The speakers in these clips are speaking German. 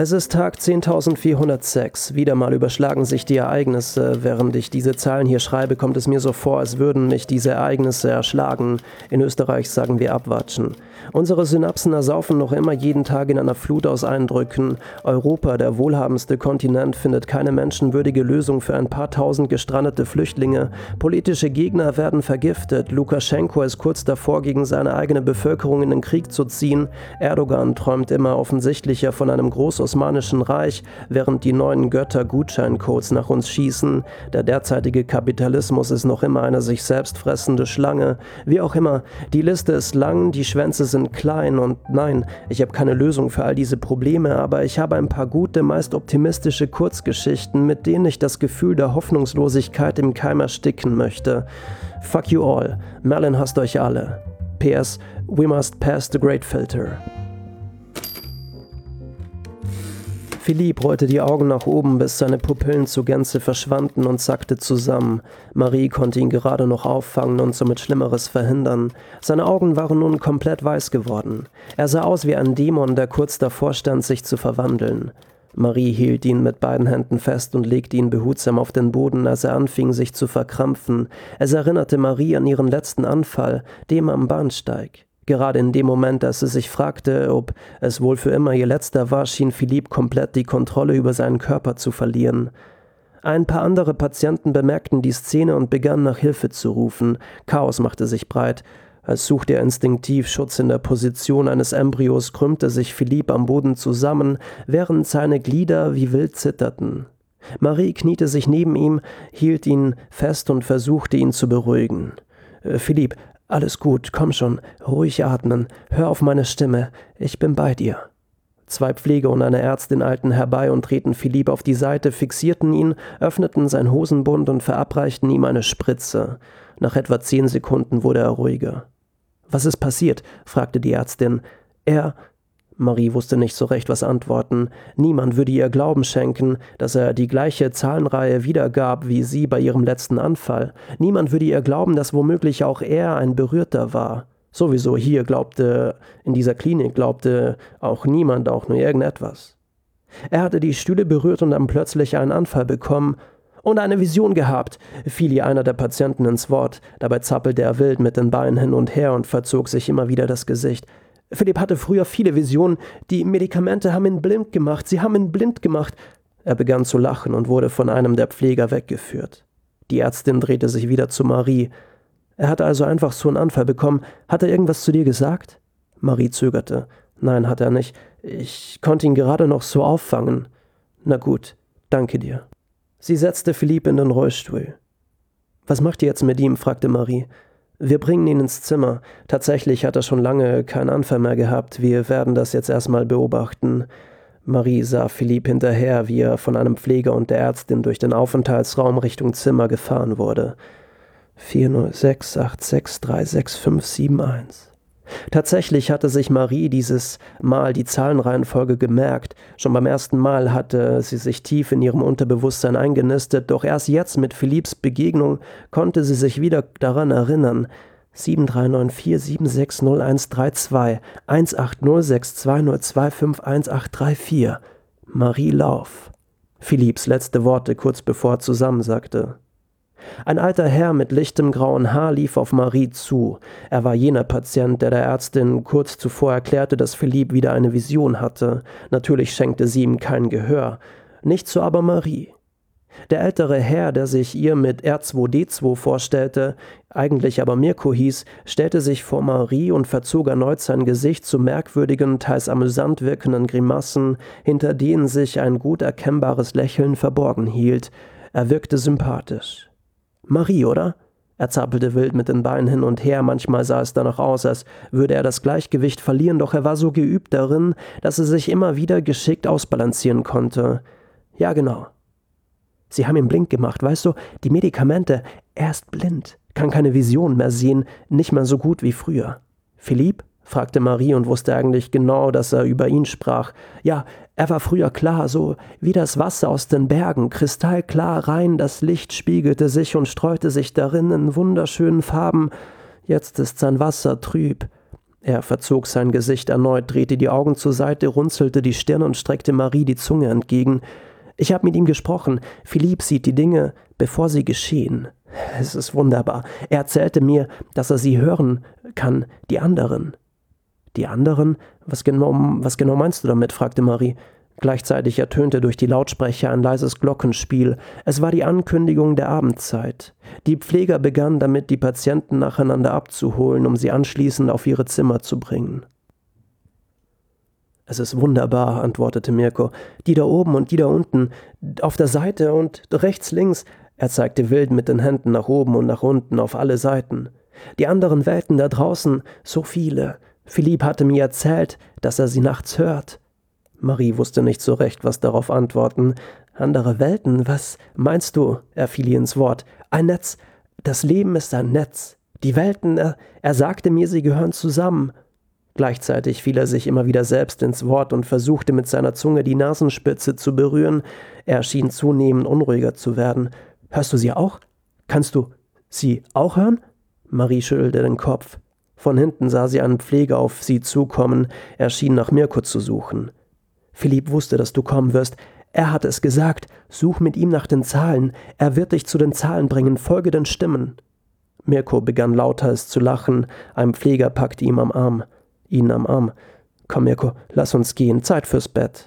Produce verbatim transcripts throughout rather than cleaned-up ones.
Es ist Tag zehntausendvierhundertsechs. Wieder mal überschlagen sich die Ereignisse. Während ich diese Zahlen hier schreibe, kommt es mir so vor, als würden mich diese Ereignisse erschlagen. In Österreich sagen wir abwatschen. Unsere Synapsen ersaufen noch immer jeden Tag in einer Flut aus Eindrücken. Europa, der wohlhabendste Kontinent, findet keine menschenwürdige Lösung für ein paar tausend gestrandete Flüchtlinge. Politische Gegner werden vergiftet. Lukaschenko ist kurz davor, gegen seine eigene Bevölkerung in den Krieg zu ziehen. Erdogan träumt immer offensichtlicher von einem Großosmanischen Reich, während die neuen Götter Gutscheincodes nach uns schießen. Der derzeitige Kapitalismus ist noch immer eine sich selbst fressende Schlange. Wie auch immer, die Liste ist lang, die Schwänze sind klein und nein, ich habe keine Lösung für all diese Probleme, aber ich habe ein paar gute, meist optimistische Kurzgeschichten, mit denen ich das Gefühl der Hoffnungslosigkeit im Keim ersticken möchte. Fuck you all. Merlin hasst euch alle. P S. We must pass the Great Filter. Philippe rollte die Augen nach oben, bis seine Pupillen zur Gänze verschwanden und sackte zusammen. Marie konnte ihn gerade noch auffangen und somit Schlimmeres verhindern. Seine Augen waren nun komplett weiß geworden. Er sah aus wie ein Dämon, der kurz davor stand, sich zu verwandeln. Marie hielt ihn mit beiden Händen fest und legte ihn behutsam auf den Boden, als er anfing, sich zu verkrampfen. Es erinnerte Marie an ihren letzten Anfall, dem am Bahnsteig. Gerade in dem Moment, als sie sich fragte, ob es wohl für immer ihr letzter war, schien Philippe komplett die Kontrolle über seinen Körper zu verlieren. Ein paar andere Patienten bemerkten die Szene und begannen nach Hilfe zu rufen. Chaos machte sich breit. Als suchte er instinktiv Schutz in der Position eines Embryos, krümmte sich Philippe am Boden zusammen, während seine Glieder wie wild zitterten. Marie kniete sich neben ihm, hielt ihn fest und versuchte, ihn zu beruhigen. Äh, »Philippe, alles gut, komm schon, ruhig atmen, hör auf meine Stimme, ich bin bei dir.« Zwei Pfleger und eine Ärztin eilten herbei und drehten Philippe auf die Seite, fixierten ihn, öffneten sein Hosenbund und verabreichten ihm eine Spritze. Nach etwa zehn Sekunden wurde er ruhiger. »Was ist passiert?« fragte die Ärztin. »Er...« Marie wusste nicht so recht, was antworten. Niemand würde ihr Glauben schenken, dass er die gleiche Zahlenreihe wiedergab wie sie bei ihrem letzten Anfall. Niemand würde ihr glauben, dass womöglich auch er ein Berührter war. Sowieso hier glaubte, in dieser Klinik glaubte auch niemand auch nur irgendetwas. Er hatte die Stühle berührt und dann plötzlich einen Anfall bekommen. »Und eine Vision gehabt«, fiel ihr einer der Patienten ins Wort. Dabei zappelte er wild mit den Beinen hin und her und verzog sich immer wieder das Gesicht. Philippe hatte früher viele Visionen. Die Medikamente haben ihn blind gemacht. Sie haben ihn blind gemacht. Er begann zu lachen und wurde von einem der Pfleger weggeführt. Die Ärztin drehte sich wieder zu Marie. Er hatte also einfach so einen Anfall bekommen. Hat er irgendwas zu dir gesagt? Marie zögerte. Nein, hat er nicht. Ich konnte ihn gerade noch so auffangen. Na gut, danke dir. Sie setzte Philippe in den Rollstuhl. Was macht ihr jetzt mit ihm? Fragte Marie. Wir bringen ihn ins Zimmer. Tatsächlich hat er schon lange keinen Anfall mehr gehabt. Wir werden das jetzt erstmal beobachten. Marie sah Philippe hinterher, wie er von einem Pfleger und der Ärztin durch den Aufenthaltsraum Richtung Zimmer gefahren wurde. vier null sechs acht sechs drei sechs fünf sieben eins. Tatsächlich hatte sich Marie dieses Mal die Zahlenreihenfolge gemerkt. Schon beim ersten Mal hatte sie sich tief in ihrem Unterbewusstsein eingenistet, doch erst jetzt mit Philippes Begegnung konnte sie sich wieder daran erinnern. sieben drei neun vier sieben sechs null eins drei zwei, eins acht null sechs zwei null zwei fünf eins acht drei vier. Marie Lauf. Philippes letzte Worte kurz bevor er zusammensackte. Ein alter Herr mit lichtem grauen Haar lief auf Marie zu. Er war jener Patient, der der Ärztin kurz zuvor erklärte, dass Philippe wieder eine Vision hatte. Natürlich schenkte sie ihm kein Gehör. Nicht so aber Marie. Der ältere Herr, der sich ihr mit R zwei D zwei vorstellte, eigentlich aber Mirko hieß, stellte sich vor Marie und verzog erneut sein Gesicht zu merkwürdigen, teils amüsant wirkenden Grimassen, hinter denen sich ein gut erkennbares Lächeln verborgen hielt. Er wirkte sympathisch. Marie, oder? Er zappelte wild mit den Beinen hin und her, manchmal sah es danach aus, als würde er das Gleichgewicht verlieren, doch er war so geübt darin, dass er sich immer wieder geschickt ausbalancieren konnte. Ja, genau. Sie haben ihn blind gemacht, weißt du, die Medikamente, er ist blind, kann keine Vision mehr sehen, nicht mehr so gut wie früher. Philippe? Fragte Marie und wusste eigentlich genau, dass er über ihn sprach. Ja, er war früher klar, so wie das Wasser aus den Bergen, kristallklar rein, das Licht spiegelte sich und streute sich darin in wunderschönen Farben. Jetzt ist sein Wasser trüb. Er verzog sein Gesicht erneut, drehte die Augen zur Seite, runzelte die Stirn und streckte Marie die Zunge entgegen. »Ich habe mit ihm gesprochen. Philippe sieht die Dinge, bevor sie geschehen. Es ist wunderbar. Er erzählte mir, dass er sie hören kann, die anderen.« »Die anderen? Was genau, was genau meinst du damit?« fragte Marie. Gleichzeitig ertönte durch die Lautsprecher ein leises Glockenspiel. Es war die Ankündigung der Abendzeit. Die Pfleger begannen damit, die Patienten nacheinander abzuholen, um sie anschließend auf ihre Zimmer zu bringen. »Es ist wunderbar«, antwortete Mirko. »Die da oben und die da unten, auf der Seite und rechts, links.« Er zeigte wild mit den Händen nach oben und nach unten auf alle Seiten. »Die anderen Welten da draußen, so viele. Philippe hatte mir erzählt, dass er sie nachts hört.« Marie wusste nicht so recht, was darauf antworten. »Andere Welten, was meinst du?« Er fiel ihr ins Wort. »Ein Netz. Das Leben ist ein Netz. Die Welten, er, er sagte mir, sie gehören zusammen.« Gleichzeitig fiel er sich immer wieder selbst ins Wort und versuchte mit seiner Zunge die Nasenspitze zu berühren. Er schien zunehmend unruhiger zu werden. »Hörst du sie auch? Kannst du sie auch hören?« Marie schüttelte den Kopf. Von hinten sah sie einen Pfleger auf sie zukommen. Er schien nach Mirko zu suchen. »Philippe wusste, dass du kommen wirst. Er hat es gesagt. Such mit ihm nach den Zahlen. Er wird dich zu den Zahlen bringen. Folge den Stimmen.« Mirko begann lauthals zu lachen. Ein Pfleger packte ihn am Arm. ihn am Arm. »Komm, Mirko, lass uns gehen. Zeit fürs Bett.«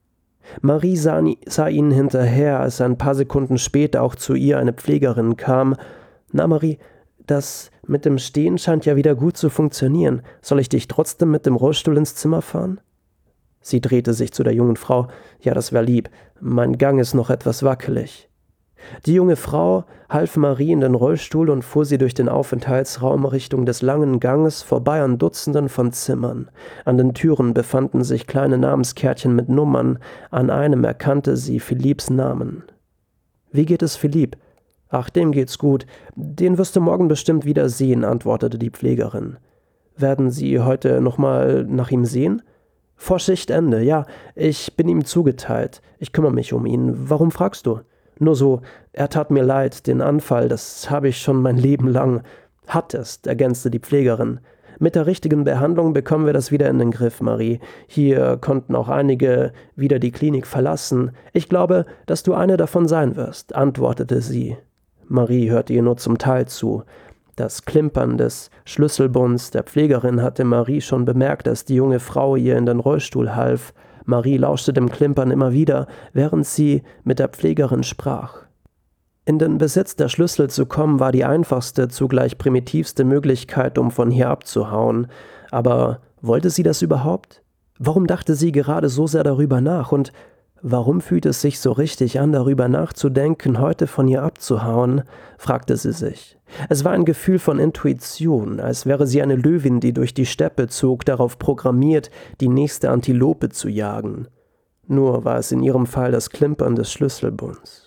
Marie sah, sah ihnen hinterher, als ein paar Sekunden später auch zu ihr eine Pflegerin kam. »Na, Marie, das mit dem Stehen scheint ja wieder gut zu funktionieren. Soll ich dich trotzdem mit dem Rollstuhl ins Zimmer fahren?« Sie drehte sich zu der jungen Frau. »Ja, das wär lieb. Mein Gang ist noch etwas wackelig.« Die junge Frau half Marie in den Rollstuhl und fuhr sie durch den Aufenthaltsraum Richtung des langen Ganges vorbei an Dutzenden von Zimmern. An den Türen befanden sich kleine Namenskärtchen mit Nummern. An einem erkannte sie Philippes Namen. »Wie geht es Philippe?« »Ach, dem geht's gut. Den wirst du morgen bestimmt wieder sehen«, antwortete die Pflegerin. »Werden Sie heute nochmal nach ihm sehen?« »Vor Schichtende, ja. Ich bin ihm zugeteilt. Ich kümmere mich um ihn. Warum fragst du?« »Nur so, er tat mir leid, den Anfall, das habe ich schon mein Leben lang.« »Hattest«, ergänzte die Pflegerin. »Mit der richtigen Behandlung bekommen wir das wieder in den Griff, Marie. Hier konnten auch einige wieder die Klinik verlassen. Ich glaube, dass du eine davon sein wirst«, antwortete sie. Marie hörte ihr nur zum Teil zu. Das Klimpern des Schlüsselbunds der Pflegerin hatte Marie schon bemerkt, als die junge Frau ihr in den Rollstuhl half. Marie lauschte dem Klimpern immer wieder, während sie mit der Pflegerin sprach. In den Besitz der Schlüssel zu kommen, war die einfachste, zugleich primitivste Möglichkeit, um von hier abzuhauen. Aber wollte sie das überhaupt? Warum dachte sie gerade so sehr darüber nach? Und warum fühlt es sich so richtig an, darüber nachzudenken, heute von hier abzuhauen? Fragte sie sich. Es war ein Gefühl von Intuition, als wäre sie eine Löwin, die durch die Steppe zog, darauf programmiert, die nächste Antilope zu jagen. Nur war es in ihrem Fall das Klimpern des Schlüsselbunds.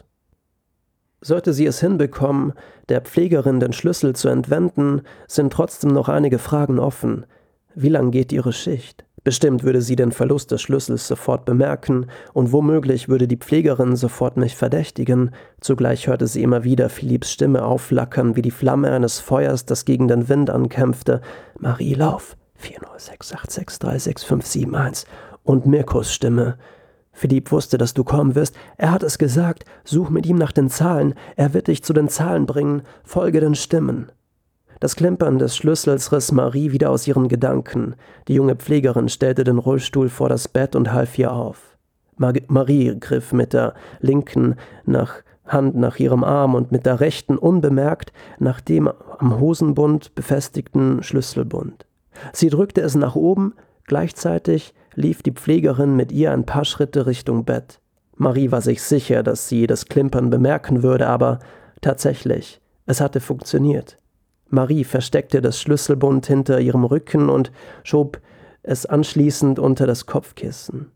Sollte sie es hinbekommen, der Pflegerin den Schlüssel zu entwenden, sind trotzdem noch einige Fragen offen. Wie lang geht ihre Schicht? Bestimmt würde sie den Verlust des Schlüssels sofort bemerken und womöglich würde die Pflegerin sofort mich verdächtigen. Zugleich hörte sie immer wieder Philippes Stimme aufflackern wie die Flamme eines Feuers, das gegen den Wind ankämpfte. »Marie, lauf! vier null sechs acht sechs drei sechs fünf sieben eins« und Mirkos Stimme. »Philippe wusste, dass du kommen wirst. Er hat es gesagt. Such mit ihm nach den Zahlen. Er wird dich zu den Zahlen bringen. Folge den Stimmen.« Das Klimpern des Schlüssels riss Marie wieder aus ihren Gedanken. Die junge Pflegerin stellte den Rollstuhl vor das Bett und half ihr auf. Mar- Marie griff mit der linken nach Hand nach ihrem Arm und mit der rechten unbemerkt nach dem am Hosenbund befestigten Schlüsselbund. Sie drückte es nach oben, gleichzeitig lief die Pflegerin mit ihr ein paar Schritte Richtung Bett. Marie war sich sicher, dass sie das Klimpern bemerken würde, aber tatsächlich, es hatte funktioniert. Marie versteckte das Schlüsselbund hinter ihrem Rücken und schob es anschließend unter das Kopfkissen.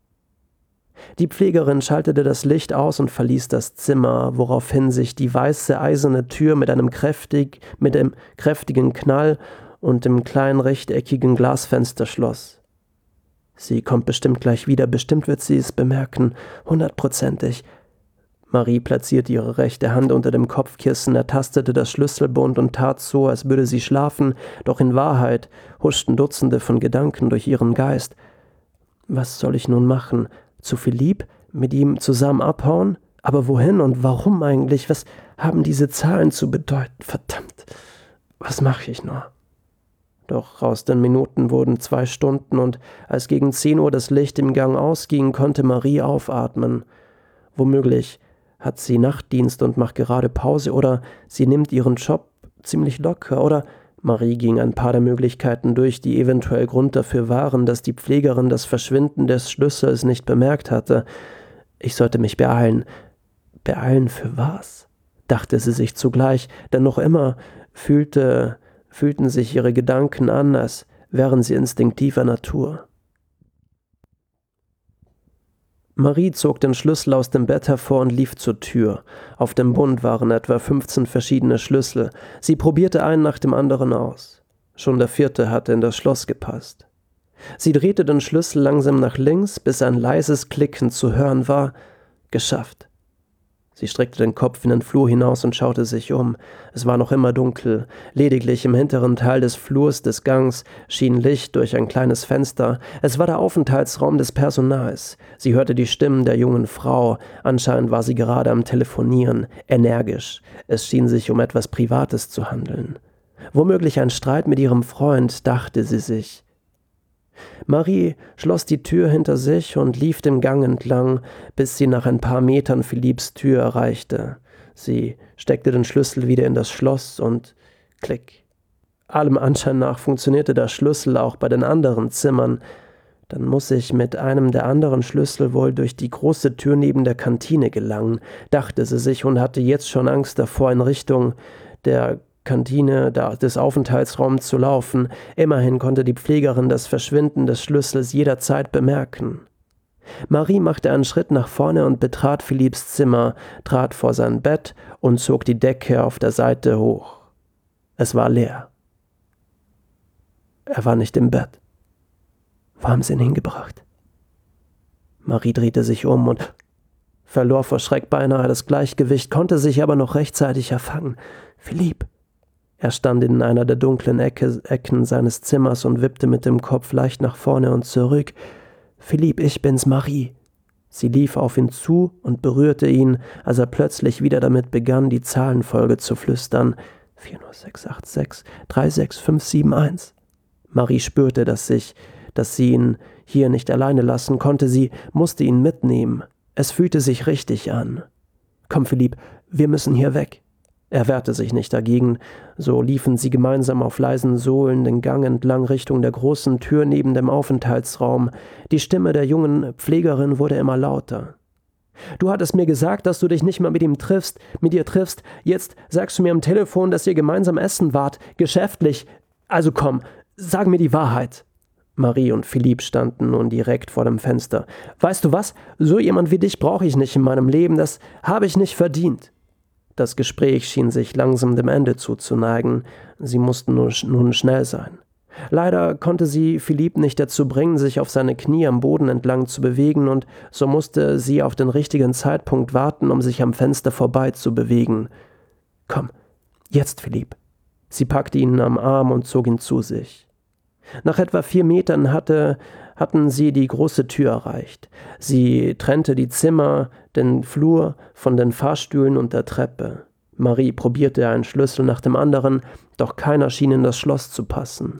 Die Pflegerin schaltete das Licht aus und verließ das Zimmer, woraufhin sich die weiße eiserne Tür mit einem kräftig, mit einem kräftigen Knall und dem kleinen rechteckigen Glasfenster schloss. »Sie kommt bestimmt gleich wieder, bestimmt wird sie es bemerken, hundertprozentig.« Marie platzierte ihre rechte Hand unter dem Kopfkissen, ertastete das Schlüsselbund und tat so, als würde sie schlafen, doch in Wahrheit huschten Dutzende von Gedanken durch ihren Geist. Was soll ich nun machen? Zu Philippe? Mit ihm zusammen abhauen? Aber wohin und warum eigentlich? Was haben diese Zahlen zu bedeuten? Verdammt, was mache ich nur? Doch aus den Minuten wurden zwei Stunden, und als gegen zehn Uhr das Licht im Gang ausging, konnte Marie aufatmen. Womöglich hat sie Nachtdienst und macht gerade Pause, oder sie nimmt ihren Job ziemlich locker, oder Marie ging ein paar der Möglichkeiten durch, die eventuell Grund dafür waren, dass die Pflegerin das Verschwinden des Schlüssels nicht bemerkt hatte. Ich sollte mich beeilen. Beeilen für was? Dachte sie sich zugleich, denn noch immer fühlte, fühlten sich ihre Gedanken an, als wären sie instinktiver Natur. Marie zog den Schlüssel aus dem Bett hervor und lief zur Tür. Auf dem Bund waren etwa fünfzehn verschiedene Schlüssel. Sie probierte einen nach dem anderen aus. Schon der vierte hatte in das Schloss gepasst. Sie drehte den Schlüssel langsam nach links, bis ein leises Klicken zu hören war. Geschafft. Sie streckte den Kopf in den Flur hinaus und schaute sich um. Es war noch immer dunkel. Lediglich im hinteren Teil des Flurs des Gangs schien Licht durch ein kleines Fenster. Es war der Aufenthaltsraum des Personals. Sie hörte die Stimmen der jungen Frau. Anscheinend war sie gerade am Telefonieren, energisch. Es schien sich um etwas Privates zu handeln. Womöglich ein Streit mit ihrem Freund, dachte sie sich. Marie schloss die Tür hinter sich und lief den Gang entlang, bis sie nach ein paar Metern Philipps Tür erreichte. Sie steckte den Schlüssel wieder in das Schloss und klick. Allem Anschein nach funktionierte der Schlüssel auch bei den anderen Zimmern. Dann muss ich mit einem der anderen Schlüssel wohl durch die große Tür neben der Kantine gelangen, dachte sie sich und hatte jetzt schon Angst davor, in Richtung der Kantine des Aufenthaltsraums zu laufen. Immerhin konnte die Pflegerin das Verschwinden des Schlüssels jederzeit bemerken. Marie machte einen Schritt nach vorne und betrat Philipps Zimmer, trat vor sein Bett und zog die Decke auf der Seite hoch. Es war leer. Er war nicht im Bett. Wo haben sie ihn hingebracht? Marie drehte sich um und verlor vor Schreck beinahe das Gleichgewicht, konnte sich aber noch rechtzeitig erfangen. Philippe! Er stand in einer der dunklen Ecke, Ecken seines Zimmers und wippte mit dem Kopf leicht nach vorne und zurück. »Philippe, ich bin's, Marie.« Sie lief auf ihn zu und berührte ihn, als er plötzlich wieder damit begann, die Zahlenfolge zu flüstern. vier null sechs acht sechs drei sechs fünf sieben eins. Marie spürte, dass, sich, dass sie ihn hier nicht alleine lassen konnte. Sie musste ihn mitnehmen. Es fühlte sich richtig an. »Komm, Philippe, wir müssen hier weg.« Er wehrte sich nicht dagegen, so liefen sie gemeinsam auf leisen Sohlen den Gang entlang Richtung der großen Tür neben dem Aufenthaltsraum. Die Stimme der jungen Pflegerin wurde immer lauter. »Du hattest mir gesagt, dass du dich nicht mehr mit ihm triffst, mit ihr triffst. Jetzt sagst du mir am Telefon, dass ihr gemeinsam essen wart, geschäftlich. Also komm, sag mir die Wahrheit.« Marie und Philippe standen nun direkt vor dem Fenster. »Weißt du was? So jemand wie dich brauche ich nicht in meinem Leben. Das habe ich nicht verdient.« Das Gespräch schien sich langsam dem Ende zuzuneigen. Sie mussten nur, nun schnell sein. Leider konnte sie Philippe nicht dazu bringen, sich auf seine Knie am Boden entlang zu bewegen, und so musste sie auf den richtigen Zeitpunkt warten, um sich am Fenster vorbei zu bewegen. »Komm, jetzt, Philippe.« Sie packte ihn am Arm und zog ihn zu sich. Nach etwa vier Metern hatte, hatten sie die große Tür erreicht. Sie trennte die Zimmer, den Flur von den Fahrstühlen und der Treppe. Marie probierte einen Schlüssel nach dem anderen, doch keiner schien in das Schloss zu passen.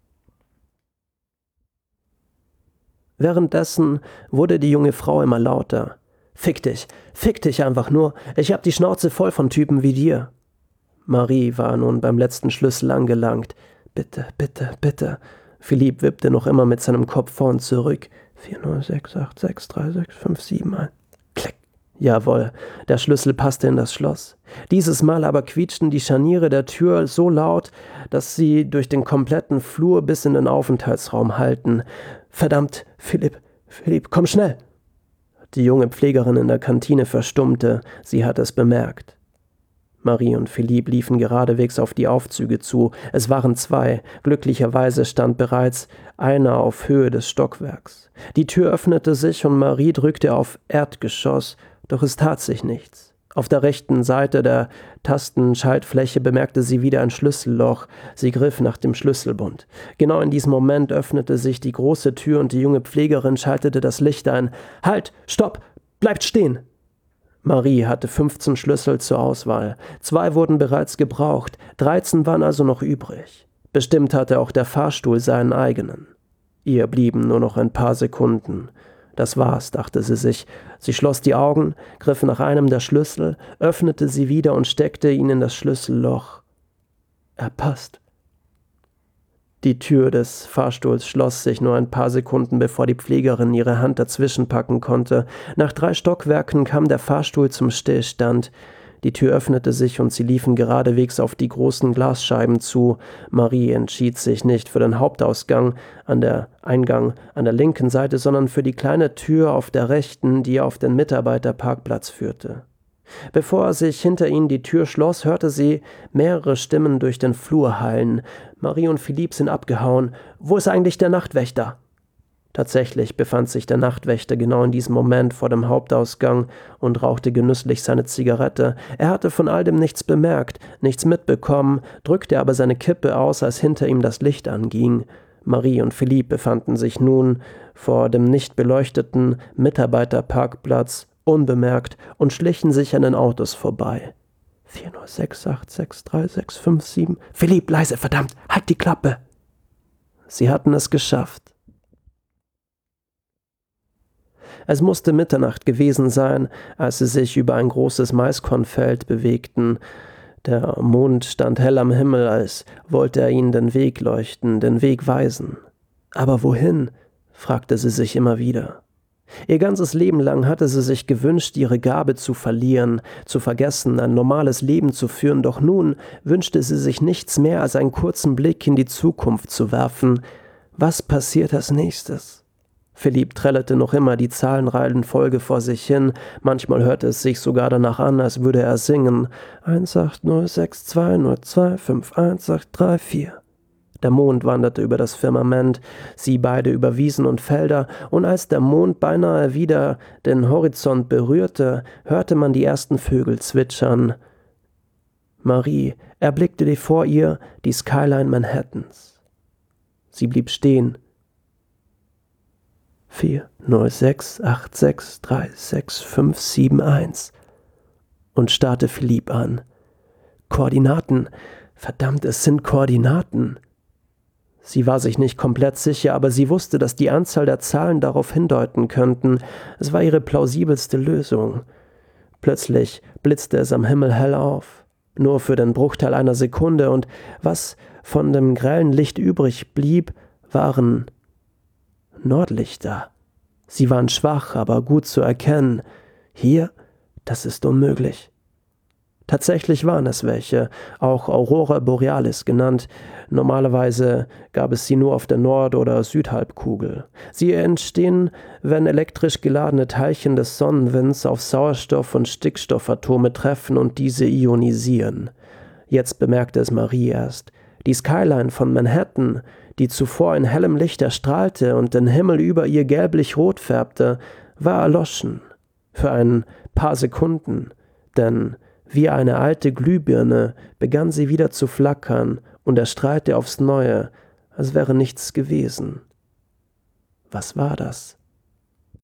Währenddessen wurde die junge Frau immer lauter. »Fick dich, fick dich einfach nur, ich hab die Schnauze voll von Typen wie dir.« Marie war nun beim letzten Schlüssel angelangt. »Bitte, bitte, bitte.« Philippe wippte noch immer mit seinem Kopf vor und zurück. vier null sechs acht sechs drei sechs fünf sieben eins. Klick. Jawohl, der Schlüssel passte in das Schloss. Dieses Mal aber quietschten die Scharniere der Tür so laut, dass sie durch den kompletten Flur bis in den Aufenthaltsraum hallten. »Verdammt, Philippe, Philippe, komm schnell!« Die junge Pflegerin in der Kantine verstummte. Sie hatte es bemerkt. Marie und Philippe liefen geradewegs auf die Aufzüge zu. Es waren zwei. Glücklicherweise stand bereits einer auf Höhe des Stockwerks. Die Tür öffnete sich und Marie drückte auf Erdgeschoss. Doch es tat sich nichts. Auf der rechten Seite der Tastenschaltfläche bemerkte sie wieder ein Schlüsselloch. Sie griff nach dem Schlüsselbund. Genau in diesem Moment öffnete sich die große Tür und die junge Pflegerin schaltete das Licht ein. »Halt! Stopp! Bleibt stehen!« Marie hatte fünfzehn Schlüssel zur Auswahl. Zwei wurden bereits gebraucht, dreizehn waren also noch übrig. Bestimmt hatte auch der Fahrstuhl seinen eigenen. Ihr blieben nur noch ein paar Sekunden. Das war's, dachte sie sich. Sie schloss die Augen, griff nach einem der Schlüssel, öffnete sie wieder und steckte ihn in das Schlüsselloch. Er passt. Die Tür des Fahrstuhls schloss sich nur ein paar Sekunden, bevor die Pflegerin ihre Hand dazwischen packen konnte. Nach drei Stockwerken kam der Fahrstuhl zum Stillstand. Die Tür öffnete sich und sie liefen geradewegs auf die großen Glasscheiben zu. Marie entschied sich nicht für den Hauptausgang an der Eingang an der linken Seite, sondern für die kleine Tür auf der rechten, die auf den Mitarbeiterparkplatz führte. Bevor sich hinter ihnen die Tür schloss, hörte sie mehrere Stimmen durch den Flur hallen. Marie und Philipp sind abgehauen. »Wo ist eigentlich der Nachtwächter?« Tatsächlich befand sich der Nachtwächter genau in diesem Moment vor dem Hauptausgang und rauchte genüsslich seine Zigarette. Er hatte von all dem nichts bemerkt, nichts mitbekommen, drückte aber seine Kippe aus, als hinter ihm das Licht anging. Marie und Philipp befanden sich nun vor dem nicht beleuchteten Mitarbeiterparkplatz, unbemerkt, und schlichen sich an den Autos vorbei. vier null sechs acht sechs drei sechs fünf sieben. »Philipp, leise, verdammt, halt die Klappe!« Sie hatten es geschafft. Es musste Mitternacht gewesen sein, als sie sich über ein großes Maiskornfeld bewegten. Der Mond stand hell am Himmel, als wollte er ihnen den Weg leuchten, den Weg weisen. Aber wohin? Fragte sie sich immer wieder. Ihr ganzes Leben lang hatte sie sich gewünscht, ihre Gabe zu verlieren, zu vergessen, ein normales Leben zu führen, doch nun wünschte sie sich nichts mehr, als einen kurzen Blick in die Zukunft zu werfen. Was passiert als nächstes? Philipp trällerte noch immer die Zahlenreihenfolge vor sich hin, manchmal hörte es sich sogar danach an, als würde er singen. eins acht null sechs zwei null zwei fünf eins acht drei vier. Der Mond wanderte über das Firmament, sie beide über Wiesen und Felder, und als der Mond beinahe wieder den Horizont berührte, hörte man die ersten Vögel zwitschern. Marie erblickte die vor ihr die Skyline Manhattans. Sie blieb stehen. vier null sechs acht sechs drei sechs fünf sieben eins und starrte Philipp an. Koordinaten, verdammt, es sind Koordinaten. Sie war sich nicht komplett sicher, aber sie wusste, dass die Anzahl der Zahlen darauf hindeuten könnten. Es war ihre plausibelste Lösung. Plötzlich blitzte es am Himmel hell auf, nur für den Bruchteil einer Sekunde, und was von dem grellen Licht übrig blieb, waren Nordlichter. Sie waren schwach, aber gut zu erkennen. Hier, das ist unmöglich. Tatsächlich waren es welche, auch Aurora Borealis genannt. Normalerweise gab es sie nur auf der Nord- oder Südhalbkugel. Sie entstehen, wenn elektrisch geladene Teilchen des Sonnenwinds auf Sauerstoff- und Stickstoffatome treffen und diese ionisieren. Jetzt bemerkte es Marie erst. Die Skyline von Manhattan, die zuvor in hellem Licht erstrahlte und den Himmel über ihr gelblich-rot färbte, war erloschen. Für ein paar Sekunden, denn wie eine alte Glühbirne begann sie wieder zu flackern und erstrahlte aufs Neue, als wäre nichts gewesen. Was war das?